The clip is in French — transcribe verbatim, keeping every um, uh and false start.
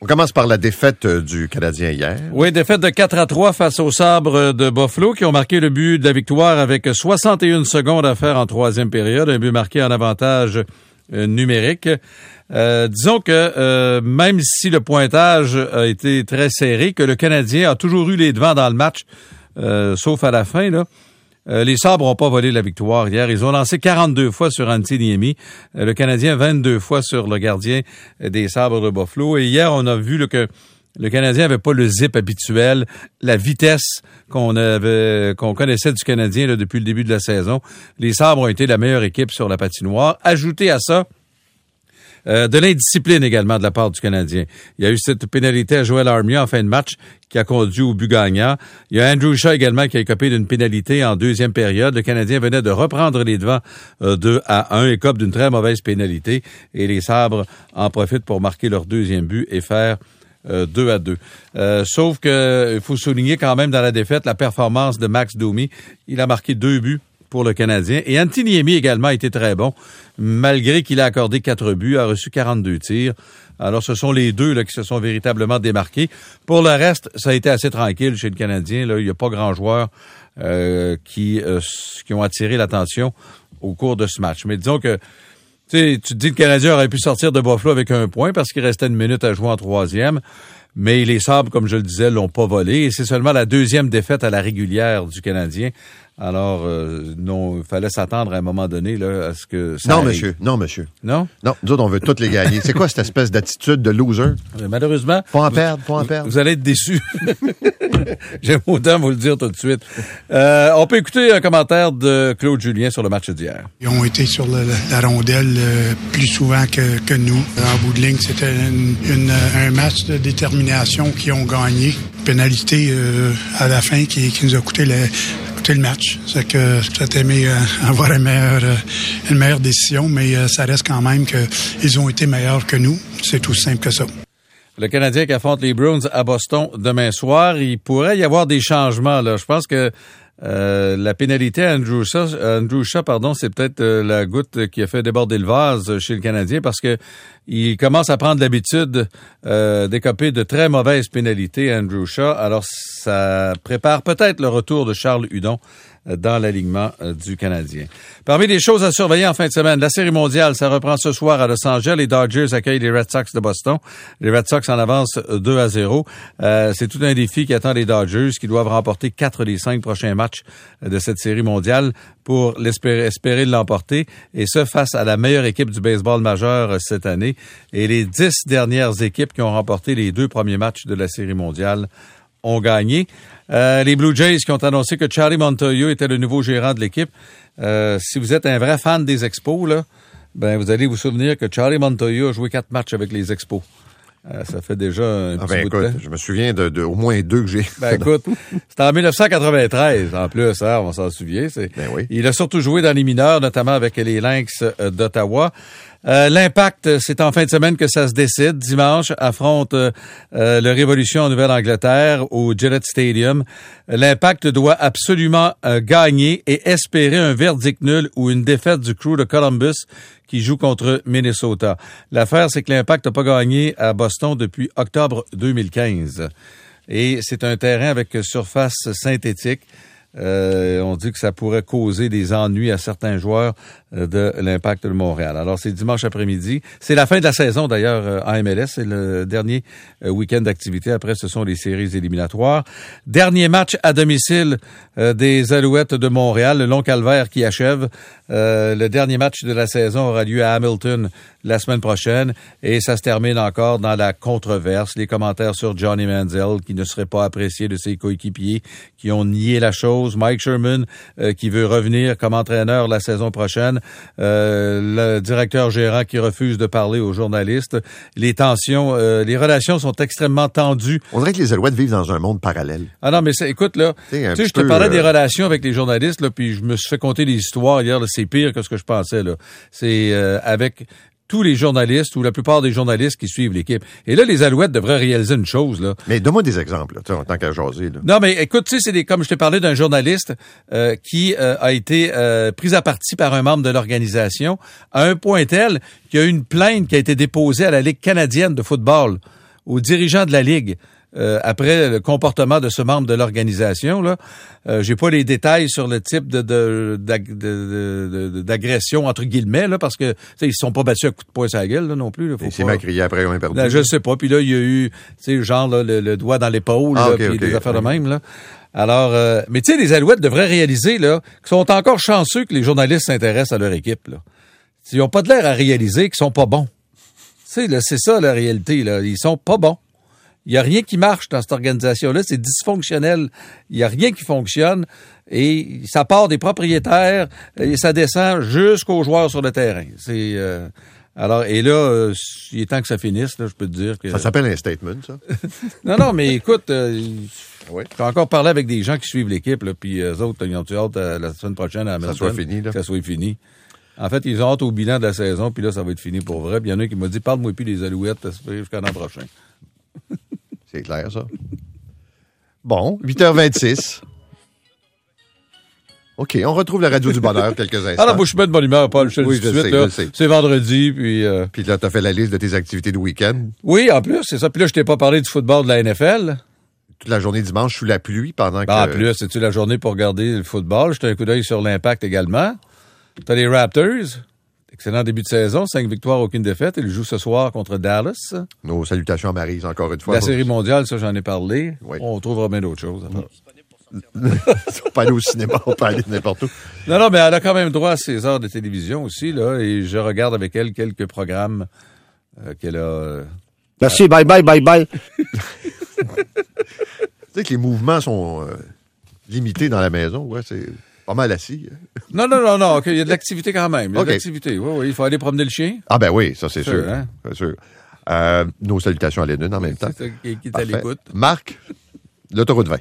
On commence par la défaite du Canadien hier. Oui, défaite de quatre à trois face aux Sabres de Buffalo qui ont marqué le but de la victoire avec soixante et une secondes à faire en troisième période. Un but marqué en avantage euh, numérique. Euh, disons que euh, même si le pointage a été très serré, que le Canadien a toujours eu les devants dans le match, euh, sauf à la fin, là. Euh, les Sabres n'ont pas volé la victoire hier. Ils ont lancé quarante-deux fois sur Antti Niemi. Euh, le Canadien, vingt-deux fois sur le gardien des Sabres de Buffalo. Et hier, on a vu là, que le Canadien avait pas le zip habituel, la vitesse qu'on avait, qu'on connaissait du Canadien là, depuis le début de la saison. Les Sabres ont été la meilleure équipe sur la patinoire. Ajoutez à ça, Euh, de l'indiscipline également de la part du Canadien. Il y a eu cette pénalité à Joel Armia en fin de match qui a conduit au but gagnant. Il y a Andrew Shaw également qui a écopé d'une pénalité en deuxième période. Le Canadien venait de reprendre les devants euh, deux à un, écope d'une très mauvaise pénalité. Et les Sabres en profitent pour marquer leur deuxième but et faire euh, deux à deux. Euh, sauf que il faut souligner quand même dans la défaite la performance de Max Domi. Il a marqué deux buts pour le Canadien. Et Antti Niemi également a été très bon, malgré qu'il a accordé quatre buts, a reçu quarante-deux tirs. Alors, ce sont les deux là, qui se sont véritablement démarqués. Pour le reste, ça a été assez tranquille chez le Canadien. Là, il n'y a pas grand joueur euh, qui, euh, qui ont attiré l'attention au cours de ce match. Mais disons que tu sais, tu te dis que le Canadien aurait pu sortir de Buffalo avec un point parce qu'il restait une minute à jouer en troisième. Mais les Sabres, comme je le disais, l'ont pas volé. Et c'est seulement la deuxième défaite à la régulière du Canadien. Alors, euh, non, il fallait s'attendre à un moment donné là, à ce que ça Non, arrive. monsieur. Non, monsieur. Non? Non, nous autres, on veut toutes les gagner. C'est quoi cette espèce d'attitude de loser? Mais malheureusement... Faut en perdre, faut en perdre. Vous allez être déçus. J'aime autant vous le dire tout de suite. Euh, on peut écouter un commentaire de Claude Julien sur le match d'hier. Ils ont été sur le, la rondelle euh, plus souvent que, que nous. En bout de ligne, c'était une, une, un match de détermination qu'ils ont gagné. Pénalité euh, à la fin qui, qui nous a coûté le... le match. C'est que j'aurais aimé euh, avoir une meilleure, euh, une meilleure décision, mais euh, ça reste quand même qu'ils ont été meilleurs que nous. C'est tout simple que ça. Le Canadien qui affronte les Bruins à Boston demain soir, il pourrait y avoir des changements. Là. Je pense que euh, la pénalité à Andrew Shaw, Andrew Shaw, pardon, c'est peut-être euh, la goutte qui a fait déborder le vase chez le Canadien parce que il commence à prendre l'habitude euh, d'écoper de très mauvaises pénalités, Andrew Shaw. Alors, ça prépare peut-être le retour de Charles Hudon dans l'alignement du Canadien. Parmi les choses à surveiller en fin de semaine, la Série mondiale, ça reprend ce soir à Los Angeles. Les Dodgers accueillent les Red Sox de Boston. Les Red Sox en avancent deux à zéro. Euh, c'est tout un défi qui attend les Dodgers qui doivent remporter quatre des cinq prochains matchs de cette Série mondiale pour l'espérer, espérer l'emporter. Et ce, face à la meilleure équipe du baseball majeur cette année. Et les dix dernières équipes qui ont remporté les deux premiers matchs de la Série mondiale ont gagné. Euh, les Blue Jays qui ont annoncé que Charlie Montoyo était le nouveau gérant de l'équipe. Euh, si vous êtes un vrai fan des Expos, là, ben vous allez vous souvenir que Charlie Montoyo a joué quatre matchs avec les Expos. Euh, ça fait déjà un ah petit ben bout écoute, de temps. Je me souviens de, de au moins deux que j'ai. Ben écoute, c'était en dix-neuf cent quatre-vingt-treize en plus, hein, on s'en souvient. C'est, ben oui. Il a surtout joué dans les mineurs, notamment avec les Lynx d'Ottawa. Euh, L'Impact, c'est en fin de semaine que ça se décide. Dimanche, affronte euh, le Révolution en Nouvelle-Angleterre au Gillette Stadium. L'Impact doit absolument euh, gagner et espérer un verdict nul ou une défaite du Crew de Columbus qui joue contre Minnesota. L'affaire, c'est que l'Impact n'a pas gagné à Boston depuis octobre deux mille quinze. Et c'est un terrain avec surface synthétique. Euh, on dit que ça pourrait causer des ennuis à certains joueurs euh, de l'Impact de Montréal. Alors, c'est dimanche après-midi. C'est la fin de la saison, d'ailleurs, euh, en M L S. C'est le dernier euh, week-end d'activité. Après, ce sont les séries éliminatoires. Dernier match à domicile euh, des Alouettes de Montréal, le long calvaire qui achève. Euh, le dernier match de la saison aura lieu à Hamilton la semaine prochaine et ça se termine encore dans la controverse. Les commentaires sur Johnny Manziel qui ne serait pas apprécié de ses coéquipiers qui ont nié la chose. Mike Sherman euh, qui veut revenir comme entraîneur la saison prochaine. Euh, le directeur gérant qui refuse de parler aux journalistes. Les tensions, euh, les relations sont extrêmement tendues. On dirait que les Alouettes vivent dans un monde parallèle. Ah non, mais c'est, écoute, là, tu sais, je te parlais euh... des relations avec les journalistes, là, puis je me suis fait conter des histoires hier, là, c'est pire que ce que je pensais, là. C'est euh, avec tous les journalistes ou la plupart des journalistes qui suivent l'équipe. Et là, les Alouettes devraient réaliser une chose, là. Mais donne-moi des exemples, là, en tant qu'à jaser, là. Non, mais écoute, tu sais, c'est des, comme je t'ai parlé d'un journaliste euh, qui euh, a été euh, pris à partie par un membre de l'organisation à un point tel qu'il y a eu une plainte qui a été déposée à la Ligue canadienne de football aux dirigeants de la Ligue. Euh, après le comportement de ce membre de l'organisation, là, euh, j'ai pas les détails sur le type de, de, d'ag, de, de, de d'agression entre guillemets là, parce que ils se sont pas battus à coups de poing sur la gueule là, non plus. Là, faut Et c'est pas... mal crié après, on est perdu. Là, je sais pas. Puis là, il y a eu, tu sais, genre là, le, le doigt dans l'épaule, ah, là, okay, puis okay. des affaires de même là. Alors, euh, mais tu sais, les Alouettes devraient réaliser là qu'ils sont encore chanceux que les journalistes s'intéressent à leur équipe là. Ils ont pas de l'air à réaliser qu'ils sont pas bons. Tu sais, là, c'est ça la réalité là. Ils sont pas bons. Il y a rien qui marche dans cette organisation-là. C'est dysfonctionnel. Il y a rien qui fonctionne. Et ça part des propriétaires et ça descend jusqu'aux joueurs sur le terrain. C'est euh, alors et là, euh, il est temps que ça finisse. Là, je peux te dire que ça s'appelle un statement, ça. non, non, mais écoute, euh, oui. J'ai encore parlé avec des gens qui suivent l'équipe, là, puis eux autres, ils ont hâte euh, la semaine prochaine à ça soit fini, là. Que ça soit fini. En fait, ils ont hâte au bilan de la saison, puis là, ça va être fini pour vrai. Puis il y en a un qui m'a dit, parle-moi plus des Alouettes jusqu'à l'an prochain. C'est clair, ça. Bon, huit heures vingt-six. OK, on retrouve la radio du bonheur quelques instants. Ah là, moi, je suis bien de bonne humeur, Paul. Je te oui, le dis tout de sais, suite, là. Je sais. C'est vendredi, puis... Euh... Puis là, t'as fait la liste de tes activités de week-end. Oui, en plus, c'est ça. Puis là, je t'ai pas parlé du football de la N F L. Toute la journée dimanche sous la pluie pendant que... En plus, c'est-tu la journée pour regarder le football? J'étais un coup d'œil sur l'Impact également. T'as les Raptors. Excellent début de saison, cinq victoires, aucune défaite. Ils jouent ce soir contre Dallas. Nos salutations à Maryse, encore une fois. La série mondiale, ça, j'en ai parlé. Oui. On trouvera bien d'autres choses. On peut aller au cinéma, on peut aller n'importe où. Non, non, mais elle a quand même droit à ses heures de télévision aussi, là, et je regarde avec elle quelques programmes euh, qu'elle a... Euh, Merci, bye bye, bye bye. Tu sais que les mouvements sont euh, limités dans la maison, ouais, c'est... Pas mal assis. Non, non, non, non. Okay, il y a de l'activité quand même. Il y a okay. de l'activité. Oui, oui. Il faut aller promener le chien. Ah ben oui, ça c'est, c'est sûr. sûr. Hein? C'est sûr. Euh, nos salutations à Lennon en même temps. C'est ça qui est à l'écoute. Marc, l'autoroute vingt.